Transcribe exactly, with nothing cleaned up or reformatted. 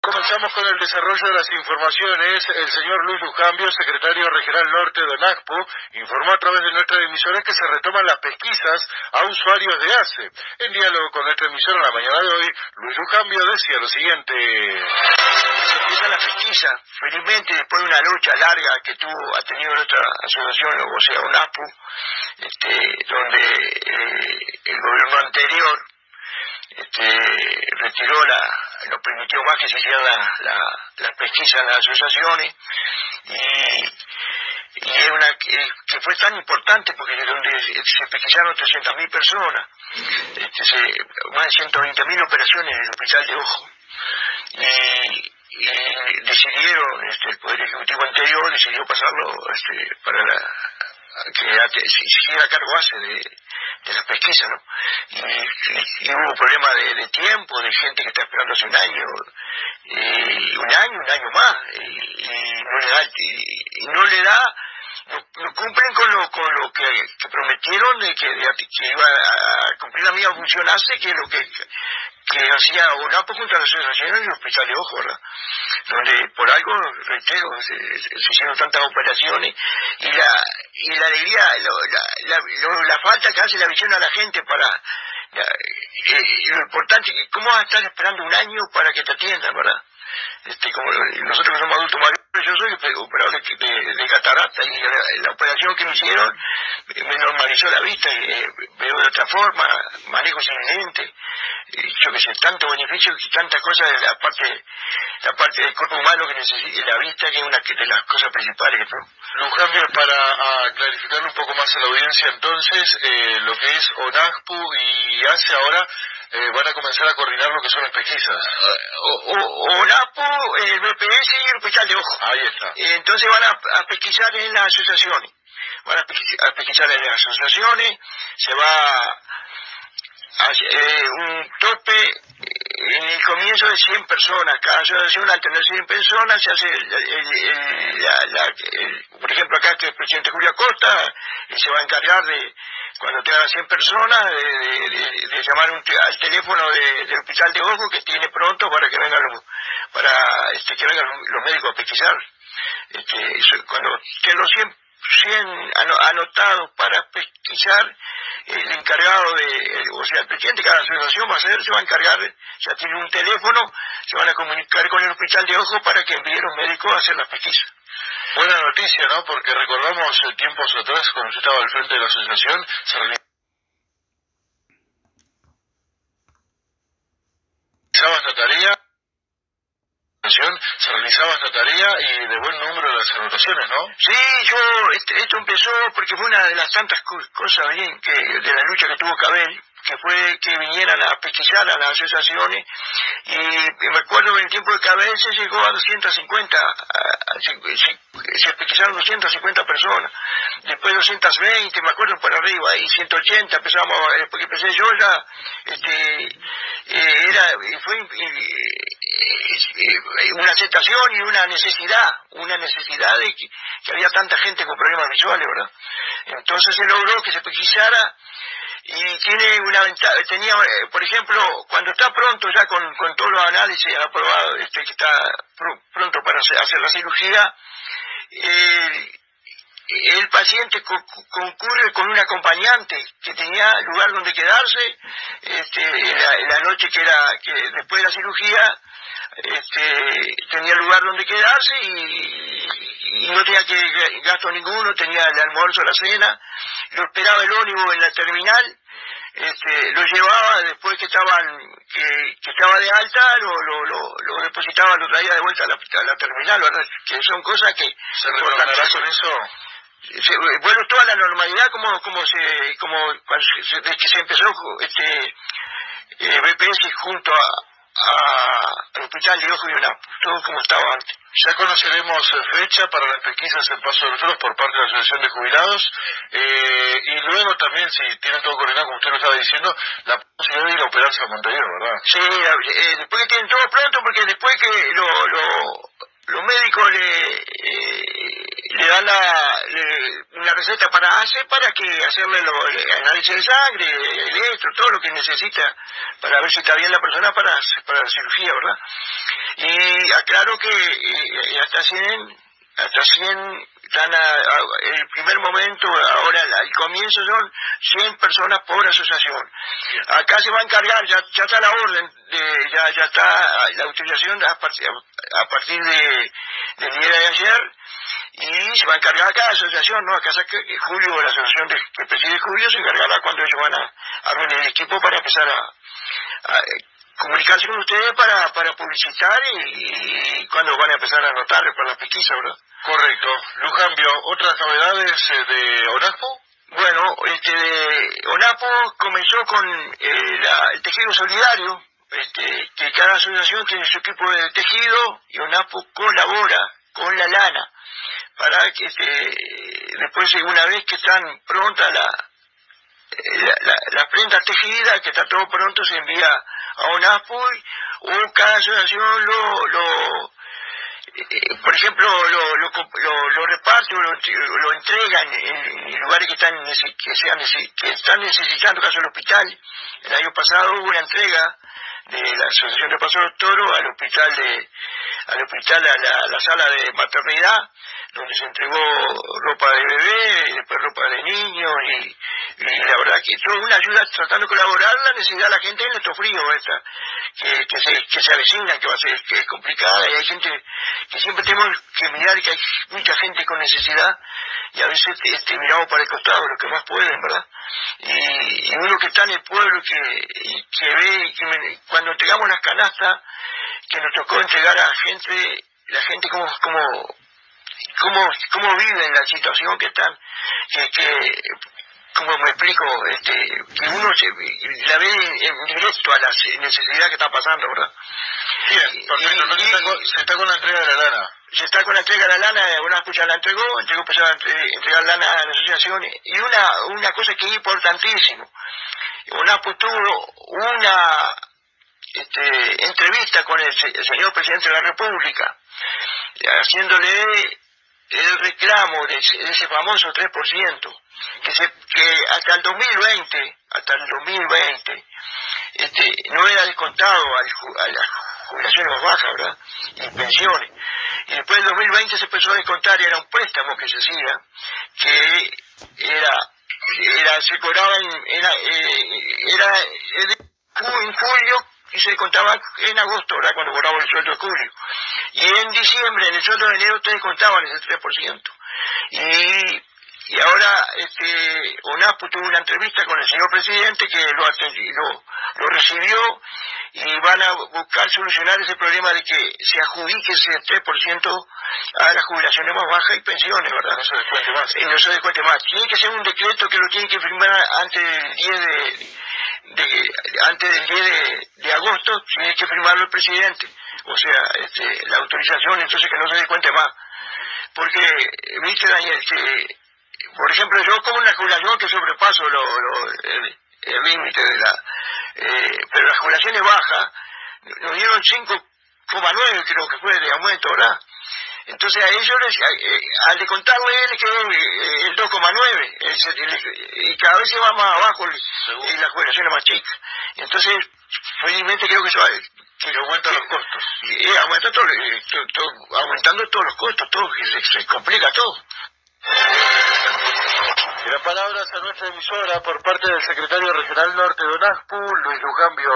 Comenzamos con el desarrollo de las informaciones. El señor Luis Lujambio, secretario regional norte de ONACPO, informó a través de nuestra emisora que se retoman las pesquisas a usuarios de A C E. En diálogo con nuestra emisora en la mañana de hoy, Luis Lujambio decía lo siguiente. Se empieza la pesquisa, felizmente después de una lucha larga que tuvo, ha tenido nuestra asociación, o sea, ONACPO, este, donde eh, el gobierno anterior este, retiró la, no permitió más que se hicieran la, la, las pesquisas en las asociaciones, y, y es una que, que fue tan importante porque de donde se pesquisaron trescientas mil personas, este, se, más de ciento veinte mil operaciones en el hospital de ojo, y, y decidieron, este, el Poder Ejecutivo anterior decidió pasarlo este, para la, que se hiciera cargo A C E de, de las pesquisas, ¿no? Y, y, y hubo problemas de, de tiempo, de gente que está esperando hace un año, y un año, un año más, y, y no le da, y, y no le da, no, no cumplen con lo con lo que, que prometieron de que, de, que iba a cumplir la misma función A C E, que es lo que que hacía ONACPO junto a la asociación en el hospital de ojo, ¿verdad? Donde por algo, reitero, se, se hicieron tantas operaciones, y la y la alegría, lo, la, la, lo, la falta que hace la visión a la gente para, la, eh, lo importante, ¿cómo vas a estar esperando un año para que te atiendan, verdad? Este, como nosotros somos adultos mayores, yo soy operador de, de, de catarata, y la, la operación que me hicieron me normalizó la vista, y eh, veo de otra forma, manejo sin lente, yo que sé, tantos beneficios y tantas cosas de la parte la parte del cuerpo humano que necesita, la vista, que es una de las cosas principales. ¿No? Lujambio, para a, clarificarle un poco más a la audiencia, entonces, eh, lo que es ONACPO y A C E ahora eh, van a comenzar a coordinar lo que son las pesquisas. Uh, ONACPO, el B P S y el hospital de ojo. Ahí está. Entonces van a, a pesquisar en las asociaciones. Van a pesquisar, a pesquisar en las asociaciones, se va a eh, un tope en el comienzo de cien personas, cada asociación al tener cien personas se hace, el, el, el, la, la, el, por ejemplo acá que el presidente Julio Acosta y se va a encargar de, cuando tenga cien personas, de, de, de, de llamar un, al teléfono de, del hospital de ojo que tiene pronto para que vengan los, para, este, que vengan los, los médicos a pesquisar. Este, eso, cuando estén los cien cien anotados para pesquisar, el encargado de, o sea, el presidente de cada asociación va a ser, se va a encargar, ya tiene un teléfono, se van a comunicar con el hospital de ojo para que envíen los médicos a hacer las pesquisas. Buena noticia, ¿no? Porque recordamos eh, tiempos atrás, cuando yo estaba al frente de la asociación, se realizaba esta tarea, se realizaba esta tarea y de buen número de las anotaciones, ¿no? Sí, yo, este, esto empezó porque fue una de las tantas co cosas bien que de la lucha que tuvo Cabel, que fue que vinieran a pesquisar a las asociaciones, y, y me acuerdo en el tiempo de Cabel se llegó a doscientas cincuenta, a, a, se, se, se pesquisaron doscientas cincuenta personas, después doscientas veinte, me acuerdo por arriba, y ciento ochenta empezamos, porque empecé yo ya, este, eh, era, fue eh, una aceptación y una necesidad, una necesidad de que, que había tanta gente con problemas visuales, ¿verdad? Entonces se logró que se pesquisara, y tiene una ventaja, tenía, eh, por ejemplo, cuando está pronto ya con, con todos los análisis aprobados, este, que está pr pronto para hacer, hacer la cirugía, eh, el paciente co concurre con un acompañante que tenía lugar donde quedarse, este, en, la, en la noche que era que después de la cirugía, este, tenía lugar donde quedarse, y, y no tenía que gasto ninguno, tenía el almuerzo, la cena, lo esperaba el ómnibus en la terminal, este, lo llevaba después que estaban que, que estaba de alta, lo, lo, lo, lo depositaba, lo traía de vuelta a la, a la terminal, ¿verdad? Que son cosas que se recordará con eso. Se, bueno, toda la normalidad como como se como cuando se, desde que se empezó este eh, B P S junto a, a al hospital de ojo y ONACPO, todo como estaba antes. Ya conoceremos fecha para las pesquisas en Paso de los Toros por parte de la Asociación de Jubilados, eh, y luego también, si tienen todo coordinado, como usted lo estaba diciendo, la posibilidad de ir a operarse a Montevideo, ¿verdad? Sí, eh, después que tienen todo pronto, porque después que lo, lo, los médicos le, eh, le dan la, le, una receta para hacer, para que hacerle lo, el análisis de sangre, electro, todo lo que necesita para ver si está bien la persona para, para la cirugía, ¿verdad? Y aclaro que eh, hasta cien, hasta cien están a, a, el primer momento, ahora el comienzo son cien personas por asociación. Acá se va a encargar, ya, ya está la orden, de, ya, ya está la autorización a partir, a partir de, del día de ayer, y se va a encargar acá la asociación, ¿no? Acá que Julio, la asociación de, que preside Julio, se encargará cuando ellos van a, a reunir el equipo para empezar a, a comunicarse con ustedes para, para publicitar y, y cuando van a empezar a anotar para la pesquisa, ¿verdad? Correcto. Lujambio, ¿otras novedades de ONASPO? Bueno, este, ONASPO comenzó con eh, la, el tejido solidario, este, que cada asociación tiene su equipo de tejido y ONASPO colabora con la lana para que este, después, una vez que están prontas la, la, la, las prendas tejidas, que está todo pronto, se envía a ONASPO o cada asociación lo, lo eh, por ejemplo, lo, lo, lo, lo reparte o lo, lo entregan en, en lugares que están que sean que están necesitando, caso del hospital. El año pasado hubo una entrega de la Asociación de Paso del Toro al hospital de al hospital a la, la sala de maternidad, donde se entregó ropa de bebé y después ropa de niños y, y la verdad que toda una ayuda tratando de colaborar la necesidad de la gente en estos fríos esta, que, que, se, que se avecina, que va a ser que es complicada, y hay gente que siempre tenemos que mirar que hay mucha gente con necesidad y a veces este, miramos para el costado los que más pueden, ¿verdad? Y, y uno que está en el pueblo que, y que ve que me, cuando entregamos las canastas que nos tocó entregar a gente, la gente como como cómo cómo vive en la situación que están, que, que como me explico, este, que uno se, la ve en, en directo a la necesidad que está pasando, ¿verdad? Bien, perfecto. No, se, está con, se está con la entrega de la lana. Se está con la entrega de la lana, una escucha la entregó, entregó empezó a entregar lana a la asociación, y una una cosa que es importantísimo, UNASPO tuvo una este, entrevista con el, el señor presidente de la República, haciéndole el reclamo de ese, de ese famoso tres por ciento, que, se, que hasta el dos mil veinte, hasta el dos mil veinte, este, no era descontado al, a las jubilaciones más bajas, ¿verdad? Y pensiones. Y después del dos mil veinte se empezó a descontar, y era un préstamo que se hacía, que era, era se cobraba en, era, eh, era, era en julio, y se contaba en agosto, ¿verdad?, cuando cobramos el sueldo de julio. Y en diciembre, en el sueldo de enero, ustedes contaban ese tres por ciento. Y, y ahora este, ONASPO tuvo una entrevista con el señor presidente que lo, lo, lo recibió, y van a buscar solucionar ese problema de que se adjudique ese tres por ciento a las jubilaciones más bajas y pensiones, ¿verdad? No se descuente más. Y no se descuente más. Tiene que ser un decreto que lo tienen que firmar antes del diez de... De, antes del diez de, de agosto tiene que firmarlo el presidente, o sea, este, la autorización, entonces que no se descuente más, porque, viste, Daniel, que, por ejemplo, yo como una jubilación que sobrepaso lo, lo, el límite de la, eh, pero las jubilaciones bajas nos dieron cinco coma nueve creo que fue de aumento, ¿verdad? Entonces a ellos, les, eh, al descontarle les quedó eh, el dos coma nueve, y cada vez se va más abajo y la jubilación es más chica. Entonces, felizmente creo que se va, que aumenta los costos. Y, eh, aumenta todo, eh, todo, todo, aumentando todos los costos, todo, que se, se complica todo. Y las palabras a nuestra emisora por parte del secretario regional norte de ONASPO, Luis Lujambio.